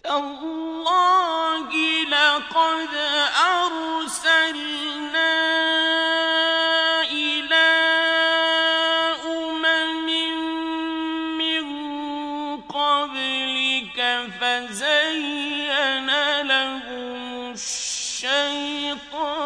تالله لقد أرسلنا إلى أمم من قبلك فزين لهم الشيطان